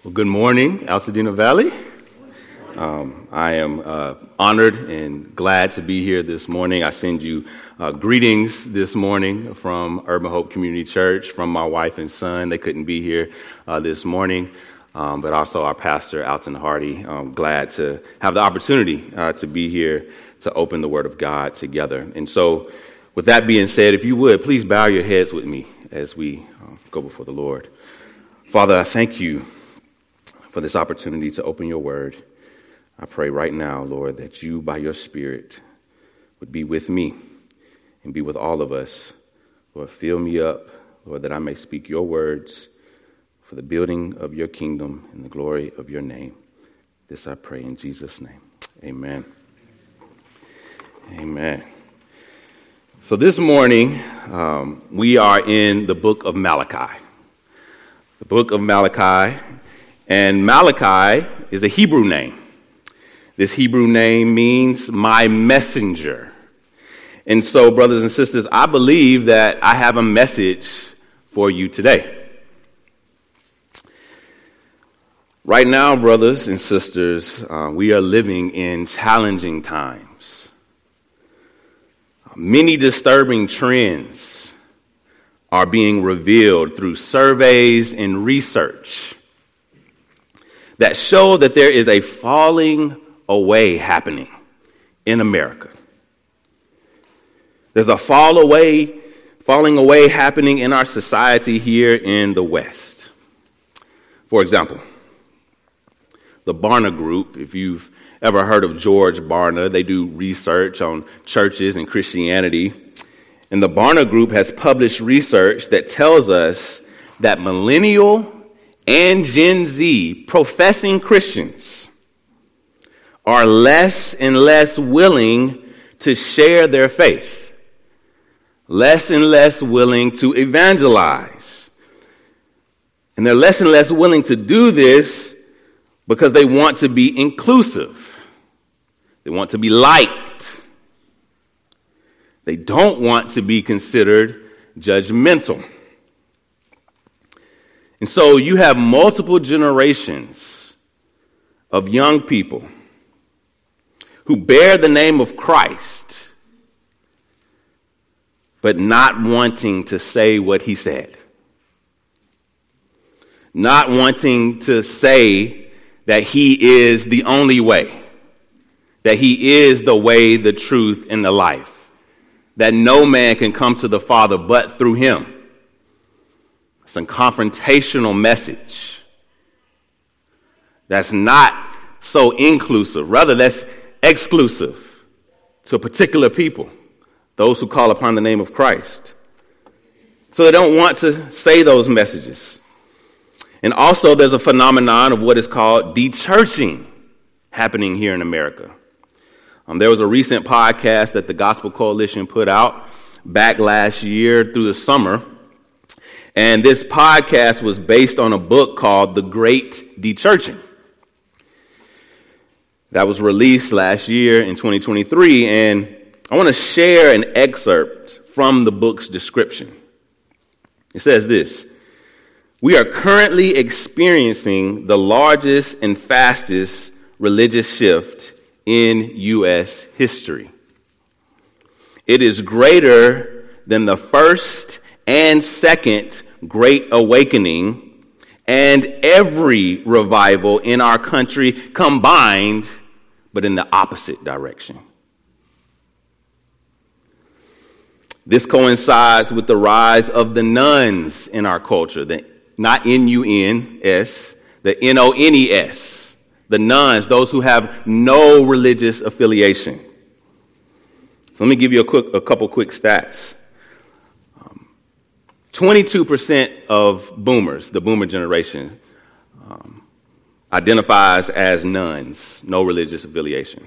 Well, good morning, Altadena Valley. I am honored and glad to be here this morning. I send you greetings this morning from Urban Hope Community Church, from my wife and son. They couldn't be here this morning, but also our pastor, Alton Hardy. I'm glad to have the opportunity to be here to open the Word of God together. And so, with that being said, if you would, please bow your heads with me as we go before the Lord. Father, I thank you for this opportunity to open your word. I pray right now, Lord, that you, by your Spirit, would be with me and be with all of us. Lord, fill me up, Lord, that I may speak your words for the building of your kingdom and the glory of your name. This I pray in Jesus' name. Amen. Amen. So this morning, we are in the book of Malachi. The book of Malachi. And Malachi is a Hebrew name. This Hebrew name means my messenger. And so, brothers and sisters, I believe that I have a message for you today. Right now, brothers and sisters, we are living in challenging times. Many disturbing trends are being revealed through surveys and research that show that there is a falling away happening in America. There's a falling away happening in our society here in the West. For example, the Barna Group, if you've ever heard of George Barna, they do research on churches and Christianity. And the Barna Group has published research that tells us that millennial and Gen Z professing Christians are less and less willing to share their faith, less and less willing to evangelize. And they're less and less willing to do this because they want to be inclusive. They want to be liked. They don't want to be considered judgmental. And so you have multiple generations of young people who bear the name of Christ, but not wanting to say what he said. Not wanting to say that he is the only way, that he is the way, the truth, and the life, that no man can come to the Father but through him. It's a confrontational message that's not so inclusive. Rather, that's exclusive to a particular people, those who call upon the name of Christ. So they don't want to say those messages. And also, there's a phenomenon of what is called de-churching happening here in America. There was a recent podcast that the Gospel Coalition put out back last year through the summer. And this podcast was based on a book called The Great De-Churching that was released last year in 2023. And I want to share an excerpt from the book's description. It says this: "We are currently experiencing the largest and fastest religious shift in U.S. history. It is greater than the first and second Great Awakening and every revival in our country combined, but in the opposite direction. This coincides with the rise of the nuns in our culture, not N-U-N-S, the N-O-N-E-S, the nuns, those who have no religious affiliation. So let me give you a couple quick stats. 22% of boomers, the boomer generation, identifies as nuns, no religious affiliation.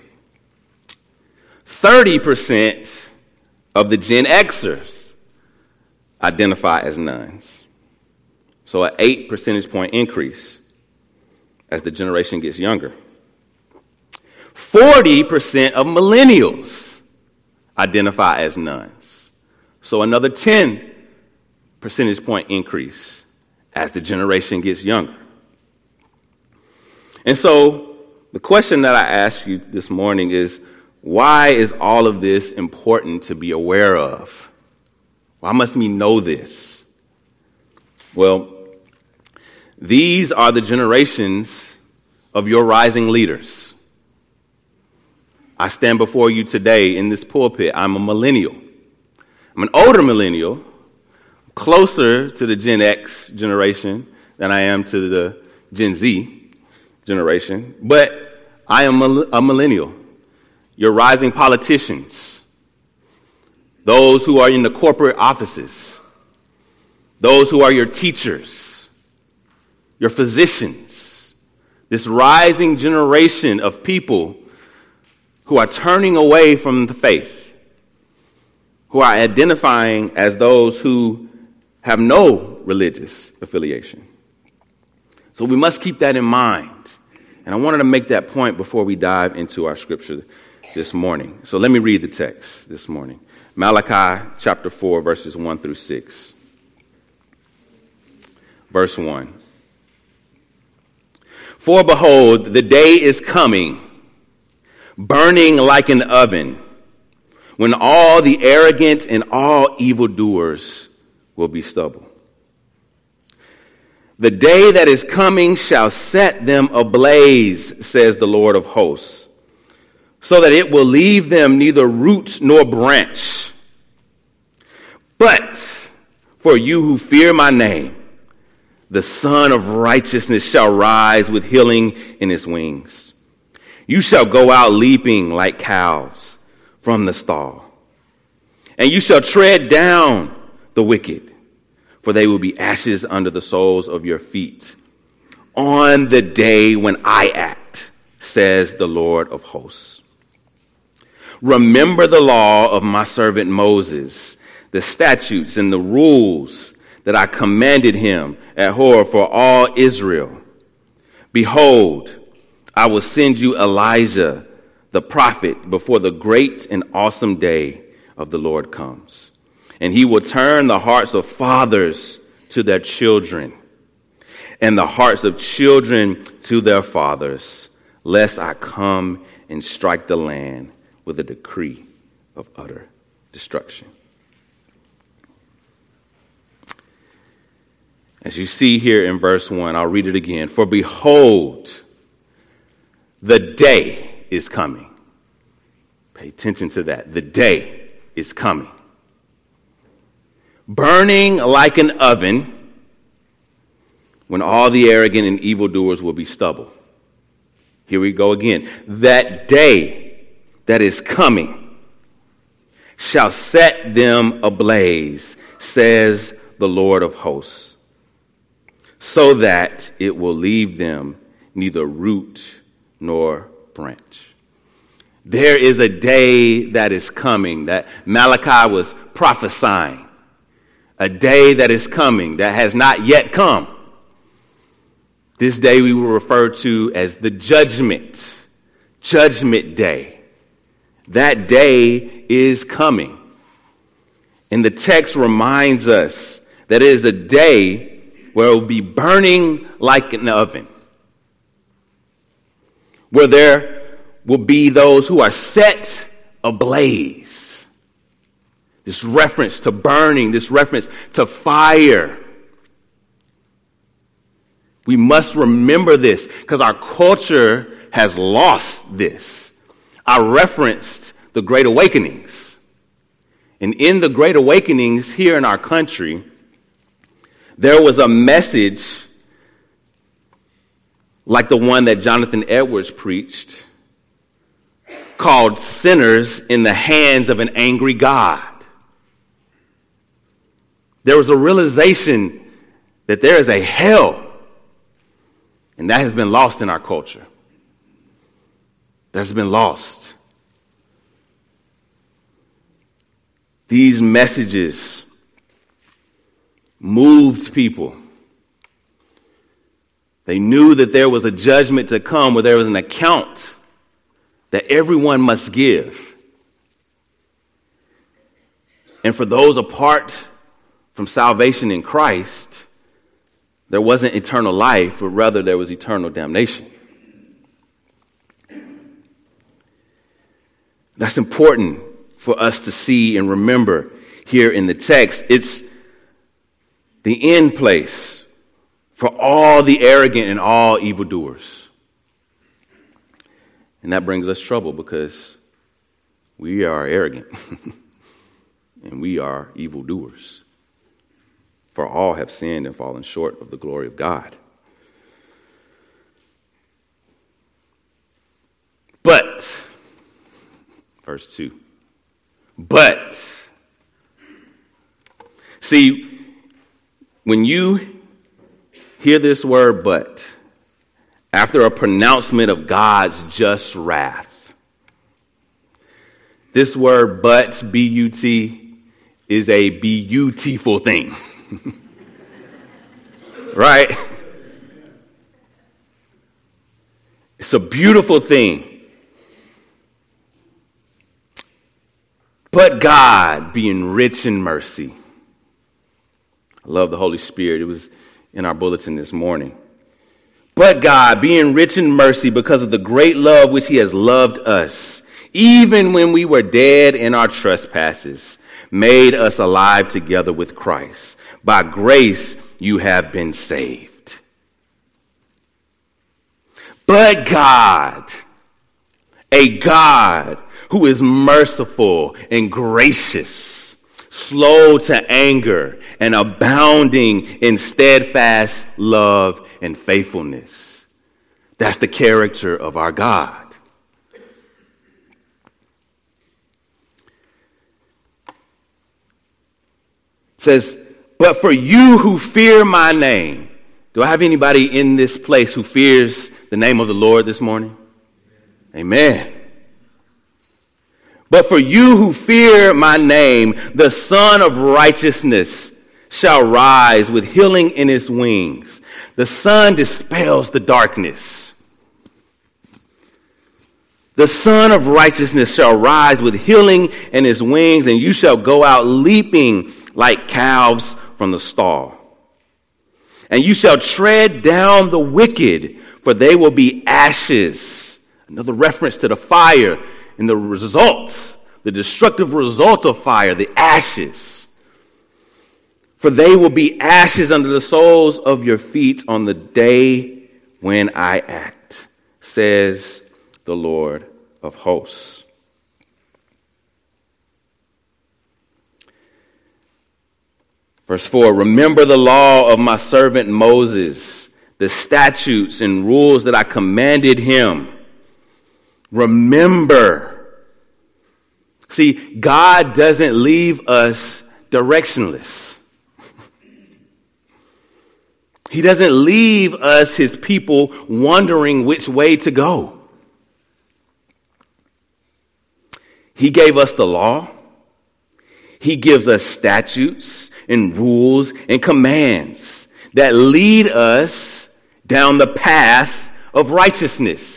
30% of the Gen Xers identify as nuns. So an 8 percentage point increase as the generation gets younger. 40% of millennials identify as nuns. So another 10 percentage point increase as the generation gets younger. And so the question that I ask you this morning is, why is all of this important to be aware of? Why must we know this? Well, these are the generations of your rising leaders. I stand before you today in this pulpit. I'm a millennial. I'm an older millennial, closer to the Gen X generation than I am to the Gen Z generation, but I am a millennial. Your rising politicians, those who are in the corporate offices, those who are your teachers, your physicians, this rising generation of people who are turning away from the faith, who are identifying as those who have no religious affiliation. So we must keep that in mind. And I wanted to make that point before we dive into our scripture this morning. So let me read the text this morning. Malachi chapter 4, verses 1 through 6. Verse 1. For behold, the day is coming, burning like an oven, when all the arrogant and all evildoers will be stubble. The day that is coming shall set them ablaze, says the Lord of hosts, so that it will leave them neither root nor branch. But for you who fear my name, the Son of Righteousness shall rise with healing in his wings. You shall go out leaping like calves from the stall, and you shall tread down the wicked, for they will be ashes under the soles of your feet on the day when I act, says the Lord of hosts. Remember the law of my servant Moses, the statutes and the rules that I commanded him at Horeb for all Israel. Behold, I will send you Elijah, the prophet, before the great and awesome day of the Lord comes. And he will turn the hearts of fathers to their children, and the hearts of children to their fathers, lest I come and strike the land with a decree of utter destruction. As you see here in verse 1, I'll read it again. For behold, the day is coming. Pay attention to that. The day is coming. Burning like an oven, when all the arrogant and evildoers will be stubble. Here we go again. That day that is coming shall set them ablaze, says the Lord of hosts, so that it will leave them neither root nor branch. There is a day that is coming that Malachi was prophesying. A day that is coming that has not yet come. This day we will refer to as the judgment day. That day is coming. And the text reminds us that it is a day where it will be burning like an oven, where there will be those who are set ablaze. This reference to burning, this reference to fire. We must remember this because our culture has lost this. I referenced the Great Awakenings. And in the Great Awakenings here in our country, there was a message like the one that Jonathan Edwards preached called Sinners in the Hands of an Angry God. There was a realization that there is a hell, and that has been lost in our culture. That's been lost. These messages moved people. They knew that there was a judgment to come, where there was an account that everyone must give. And for those apart from salvation in Christ, there wasn't eternal life, but rather there was eternal damnation. That's important for us to see and remember here in the text. It's the end place for all the arrogant and all evildoers. And that brings us trouble because we are arrogant and we are evildoers. For all have sinned and fallen short of the glory of God. But, verse 2, but, see, when you hear this word but, after a pronouncement of God's just wrath, this word but, B-U-T, is a beautiful thing. Right? It's a beautiful thing. But God, being rich in mercy. I love the Holy Spirit. It was in our bulletin this morning. But God, being rich in mercy because of the great love which he has loved us, even when we were dead in our trespasses, made us alive together with Christ. By grace you have been saved. But God, a God who is merciful and gracious, slow to anger, and abounding in steadfast love and faithfulness. That's the character of our God. It says, but for you who fear my name. Do I have anybody in this place who fears the name of the Lord this morning? Amen. But for you who fear my name, the Son of Righteousness shall rise with healing in his wings. The sun dispels the darkness. The Son of Righteousness shall rise with healing in his wings, and you shall go out leaping like calves from the stall. And you shall tread down the wicked, for they will be ashes. Another reference to the fire and the results, the destructive result of fire, the ashes. For they will be ashes under the soles of your feet on the day when I act, says the Lord of hosts. Verse 4, remember the law of my servant Moses, the statutes and rules that I commanded him. Remember. See, God doesn't leave us directionless. He doesn't leave us, his people, wondering which way to go. He gave us the law. He gives us statutes and rules and commands that lead us down the path of righteousness.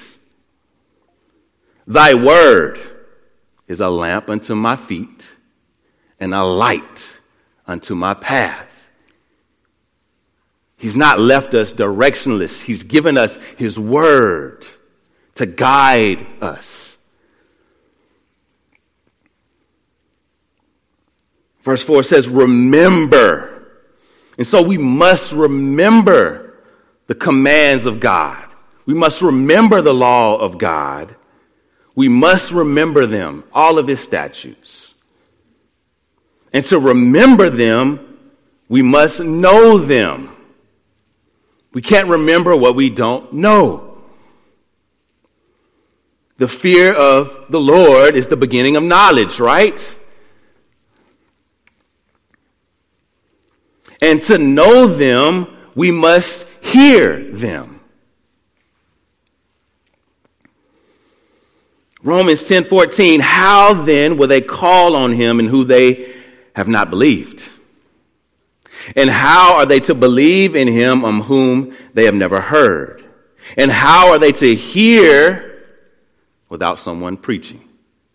Thy word is a lamp unto my feet and a light unto my path. He's not left us directionless. He's given us his word to guide us. Verse 4 says, remember. And so we must remember the commands of God. We must remember the law of God. We must remember them, all of his statutes. And to remember them, we must know them. We can't remember what we don't know. The fear of the Lord is the beginning of knowledge, right? And to know them, we must hear them. Romans 10:14, how then will they call on him in who they have not believed? And how are they to believe in him on whom they have never heard? And how are they to hear without someone preaching?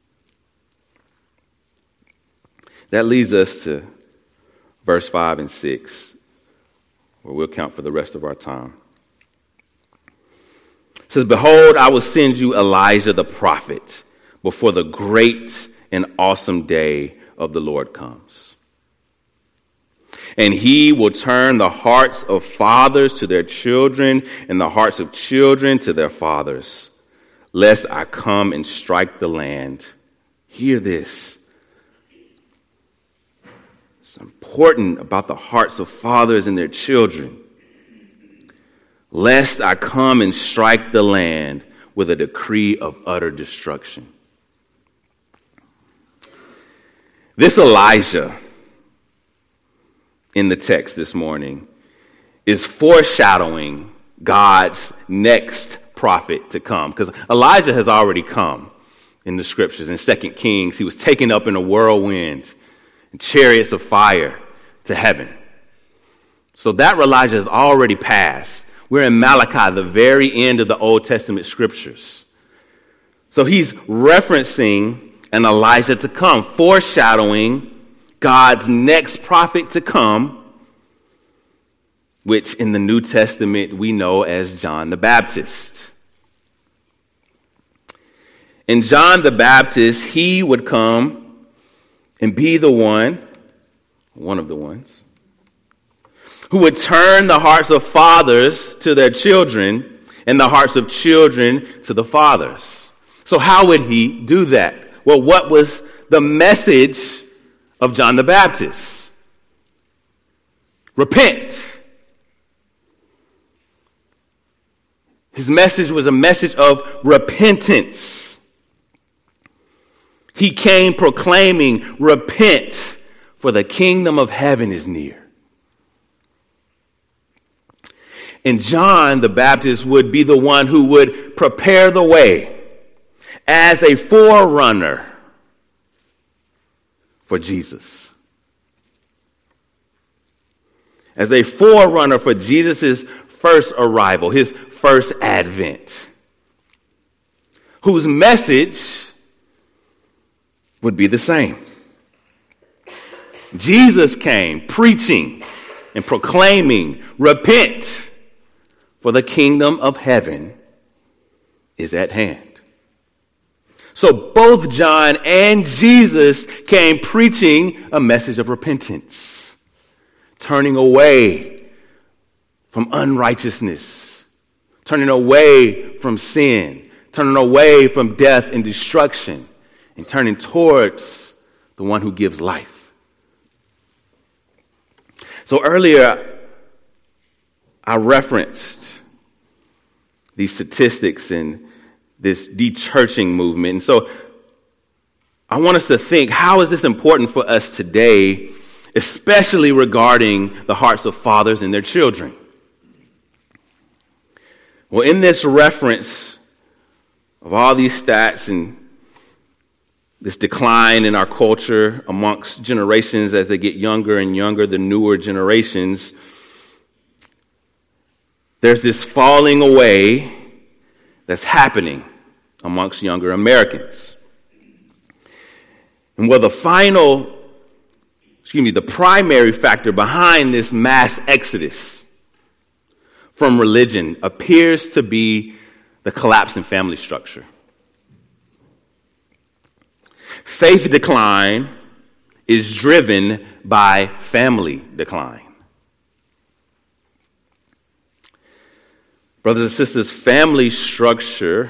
That leads us to verse 5 and 6, where we'll count for the rest of our time. It says, behold, I will send you Elijah the prophet before the great and awesome day of the Lord comes. And he will turn the hearts of fathers to their children and the hearts of children to their fathers, lest I come and strike the land. Hear this. It's important about the hearts of fathers and their children. Lest I come and strike the land with a decree of utter destruction. This Elijah in the text this morning is foreshadowing God's next prophet to come. Because Elijah has already come in the scriptures. In 2 Kings, he was taken up in a whirlwind and chariots of fire to heaven. So that Elijah has already passed. We're in Malachi, the very end of the Old Testament scriptures. So he's referencing an Elijah to come, foreshadowing God's next prophet to come, which in the New Testament we know as John the Baptist. And John the Baptist, he would come and be the one of the ones, who would turn the hearts of fathers to their children and the hearts of children to the fathers. So how would he do that? Well, what was the message of John the Baptist? Repent. His message was a message of repentance. He came proclaiming, repent, for the kingdom of heaven is near. And John the Baptist would be the one who would prepare the way as a forerunner for Jesus. As a forerunner for Jesus' first arrival, his first advent, whose message would be the same. Jesus came preaching and proclaiming, repent, for the kingdom of heaven is at hand. So both John and Jesus came preaching a message of repentance, turning away from unrighteousness, turning away from sin, turning away from death and destruction, and turning towards the one who gives life. So earlier, I referenced these statistics and this de-churching movement. And so I want us to think, how is this important for us today, especially regarding the hearts of fathers and their children? Well, in this reference of all these stats and this decline in our culture amongst generations as they get younger and younger, the newer generations, there's this falling away that's happening amongst younger Americans. And well, the primary factor behind this mass exodus from religion appears to be the collapse in family structure. Faith decline is driven by family decline. Brothers and sisters, family structure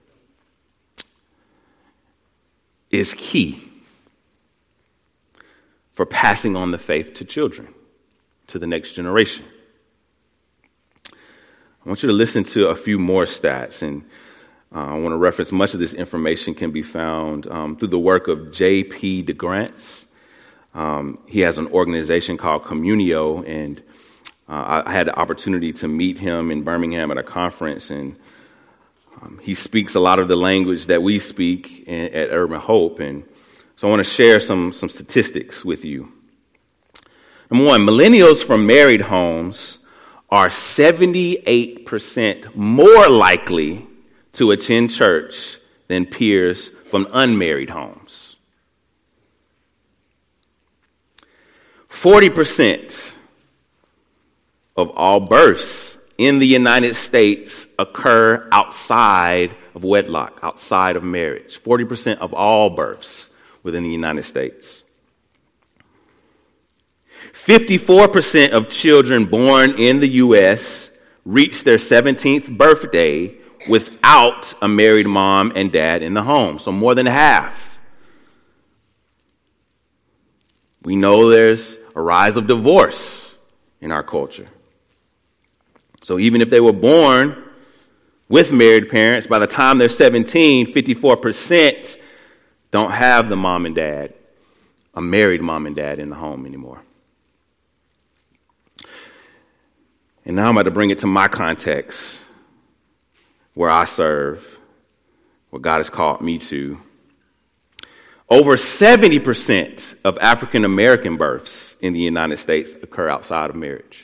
is key for passing on the faith to children, to the next generation. I want you to listen to a few more stats, and I want to reference much of this information can be found through the work of J.P. DeGrantz. He has an organization called Communio, and I had the opportunity to meet him in Birmingham at a conference, and he speaks a lot of the language that we speak at Urban Hope, and so I want to share some statistics with you. Number one, millennials from married homes are 78% more likely to attend church than peers from unmarried homes. 40% of all births in the United States occur outside of wedlock, outside of marriage. 40% of all births within the United States. 54% of children born in the U.S. reach their 17th birthday without a married mom and dad in the home. So more than half. We know there's a rise of divorce in our culture. So even if they were born with married parents, by the time they're 17, 54% don't have the mom and dad, a married mom and dad in the home anymore. And now I'm about to bring it to my context, where I serve, what God has called me to. Over 70% of African American births in the United States occur outside of marriage.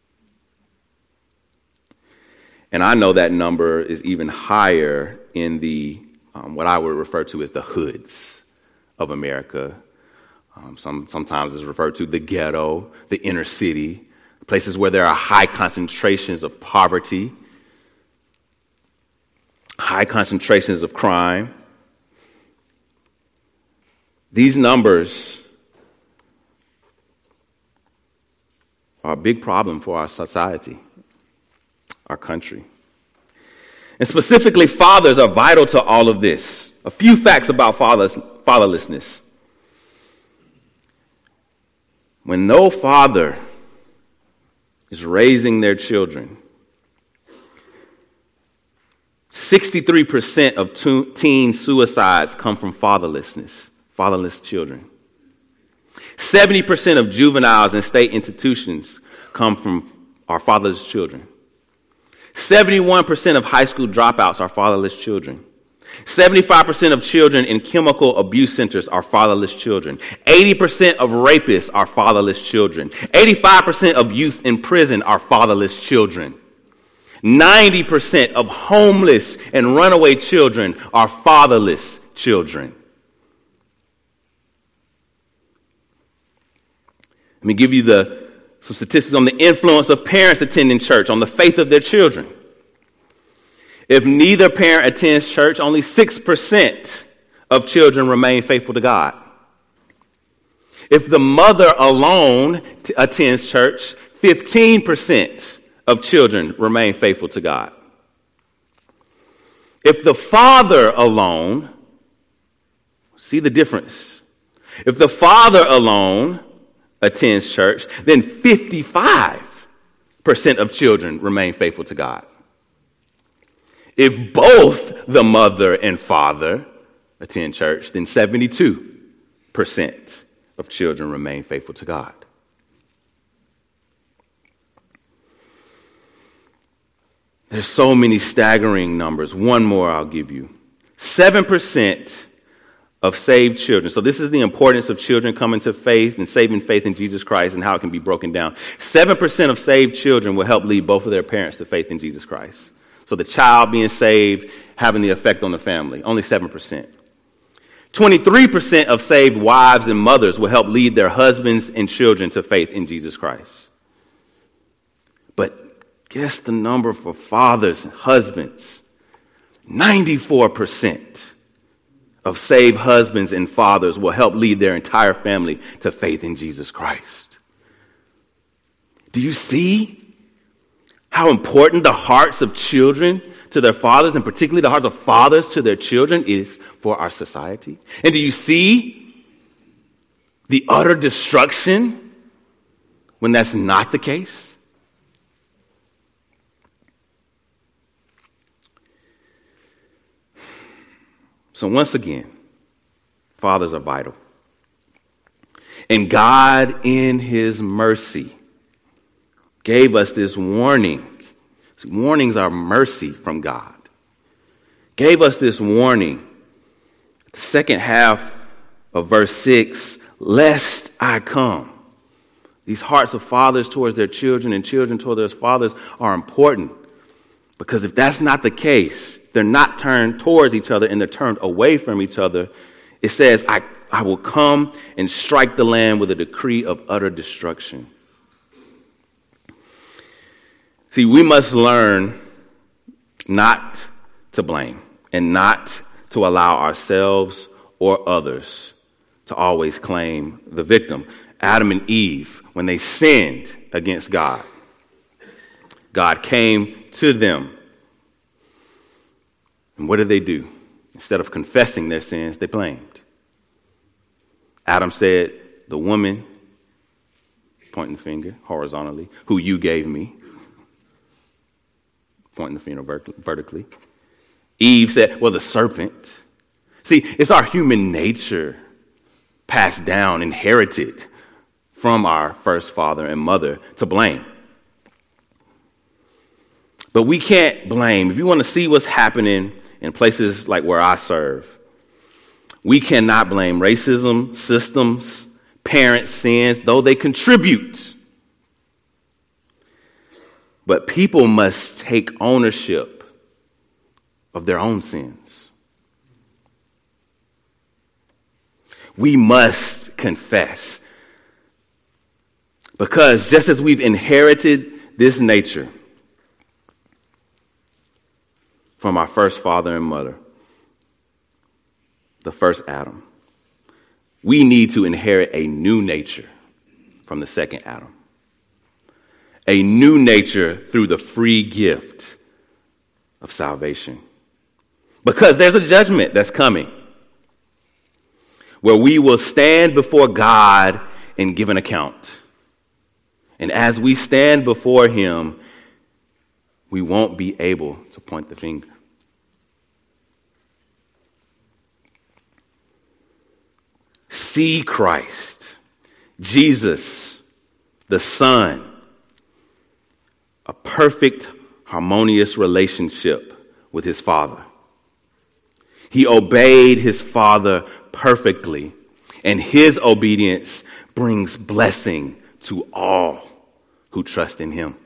And I know that number is even higher in the what I would refer to as the hoods of America. Sometimes it's referred to the ghetto, the inner city, places where there are high concentrations of poverty, high concentrations of crime. These numbers are a big problem for our society, our country. And specifically, fathers are vital to all of this. A few facts about fatherlessness. When no father is raising their children, 63% of teen suicides come from fatherless children. 70% of juveniles in state institutions come from our fatherless children. 71% of high school dropouts are fatherless children. 75% of children in chemical abuse centers are fatherless children. 80% of rapists are fatherless children. 85% of youth in prison are fatherless children. 90% of homeless and runaway children are fatherless children. Let me give you some statistics on the influence of parents attending church on the faith of their children. If neither parent attends church, only 6% of children remain faithful to God. If the mother alone attends church, 15% of children remain faithful to God. If the father alone, see the difference. If the father alone attends church, then 55% of children remain faithful to God. If both the mother and father attend church, then 72% of children remain faithful to God. There's so many staggering numbers. One more I'll give you. 7% of saved children. So this is the importance of children coming to faith and saving faith in Jesus Christ and how it can be broken down. 7% of saved children will help lead both of their parents to faith in Jesus Christ. So the child being saved having the effect on the family, only 7%. 23% of saved wives and mothers will help lead their husbands and children to faith in Jesus Christ. But guess the number for fathers and husbands. 94% of saved husbands and fathers will help lead their entire family to faith in Jesus Christ. Do you see how important the hearts of children to their fathers, and particularly the hearts of fathers to their children, is for our society? And do you see the utter destruction when that's not the case? So once again, fathers are vital. And God, in his mercy, gave us this warning. Warnings are mercy from God. Gave us this warning. The second half of verse 6, lest I come. These hearts of fathers towards their children and children towards their fathers are important. Because if that's not the case, they're not turned towards each other and they're turned away from each other. It says, I will come and strike the land with a decree of utter destruction. See, we must learn not to blame and not to allow ourselves or others to always claim the victim. Adam and Eve, when they sinned against God, God came to them. And what did they do? Instead of confessing their sins, they blamed. Adam said, the woman, pointing the finger horizontally, who you gave me, pointing the finger vertically. Eve said, well, the serpent. See, it's our human nature passed down, inherited from our first father and mother to blame. But we can't blame. If you want to see what's happening in places like where I serve, we cannot blame racism, systems, parents' sins, though they contribute. But people must take ownership of their own sins. We must confess. Because just as we've inherited this nature from our first father and mother, the first Adam, we need to inherit a new nature from the second Adam. A new nature through the free gift of salvation. Because there's a judgment that's coming where we will stand before God and give an account. And as we stand before him, we won't be able to point the finger. See Christ, Jesus, the Son, a perfect, harmonious relationship with his Father. He obeyed his Father perfectly, and his obedience brings blessing to all who trust in him.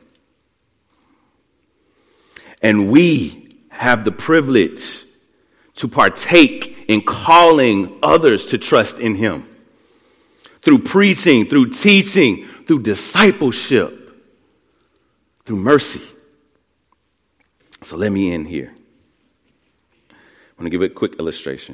And we have the privilege to partake in calling others to trust in him through preaching, through teaching, through discipleship, through mercy. So let me end here. I'm going to give it a quick illustration.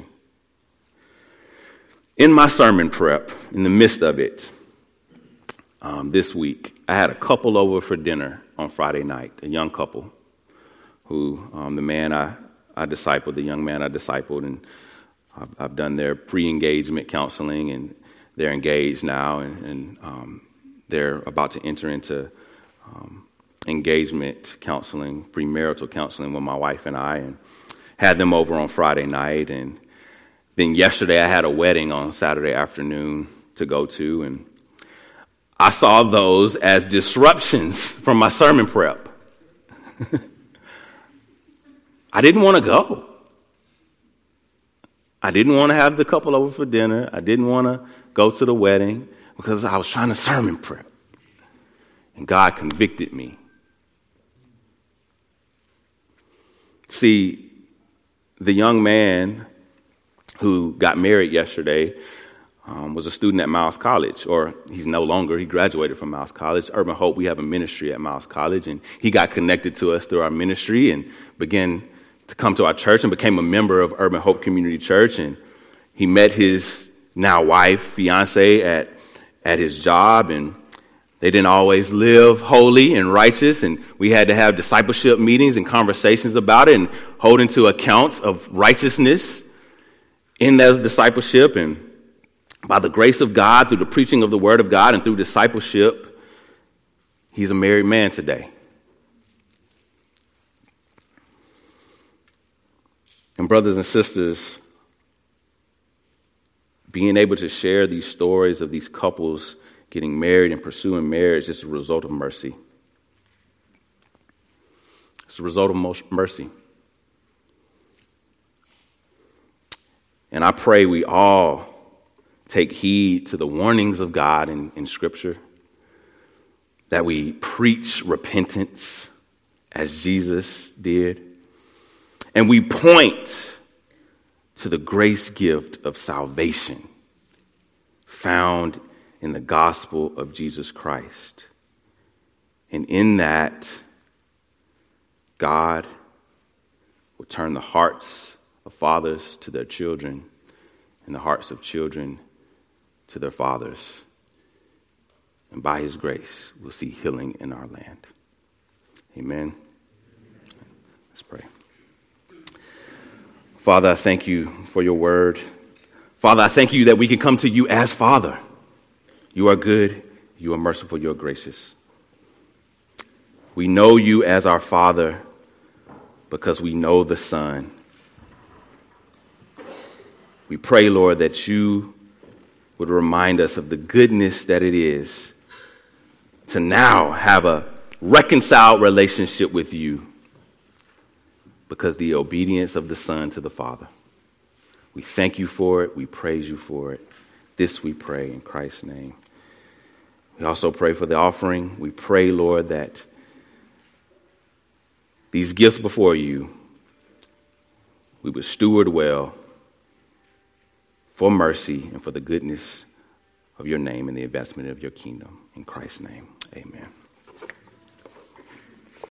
In my sermon prep, in the midst of it, this week, I had a couple over for dinner on Friday night, a young couple who the man I discipled, the young man I discipled, and I've done their pre-engagement counseling, and they're engaged now, and they're about to enter into engagement counseling, premarital counseling with my wife and I, and had them over on Friday night. And then yesterday I had a wedding on Saturday afternoon to go to, and I saw those as disruptions from my sermon prep. I didn't want to go. I didn't want to have the couple over for dinner. I didn't want to go to the wedding because I was trying to sermon prep. And God convicted me. See, the young man who got married yesterday was a student at Miles College, or he's no longer. He graduated from Miles College. Urban Hope, we have a ministry at Miles College, and he got connected to us through our ministry and began to come to our church and became a member of Urban Hope Community Church. And he met his now wife, fiance, at his job, and they didn't always live holy and righteous, and we had to have discipleship meetings and conversations about it and holding to account of righteousness in those discipleship. And by the grace of God, through the preaching of the Word of God and through discipleship, he's a married man today. And brothers and sisters, being able to share these stories of these couples getting married and pursuing marriage is a result of mercy. It's a result of mercy. And I pray we all take heed to the warnings of God in Scripture, that we preach repentance as Jesus did, and we point to the grace gift of salvation found in the gospel of Jesus Christ. And in that, God would turn the hearts of fathers to their children and the hearts of children to their fathers. And by his grace, we'll see healing in our land. Amen. Let's pray. Father, I thank you for your word. Father, I thank you that we can come to you as Father. You are good, you are merciful, you are gracious. We know you as our Father because we know the Son. We pray, Lord, that you would remind us of the goodness that it is to now have a reconciled relationship with you because the obedience of the Son to the Father. We thank you for it. We praise you for it. This we pray in Christ's name. We also pray for the offering. We pray, Lord, that these gifts before you, we would steward well for mercy and for the goodness of your name and the investment of your kingdom. In Christ's name, amen.